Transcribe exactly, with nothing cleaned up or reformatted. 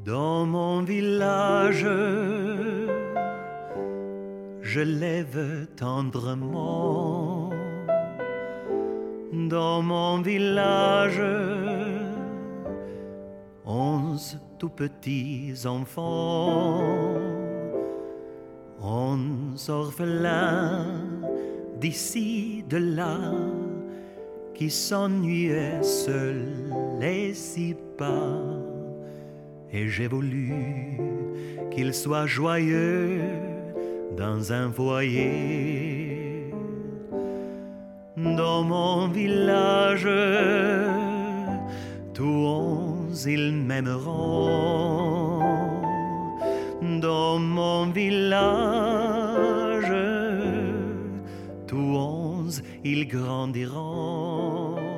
Dans mon village, je lève tendrement. Dans mon village, onze tout petits enfants, onze orphelins d'ici, de là, qui s'ennuyaient seuls et si bas. Et j'ai voulu qu'ils soient joyeux dans un foyer. Dans mon village, tous onze ils m'aimeront. Dans mon village, tous onze ils grandiront.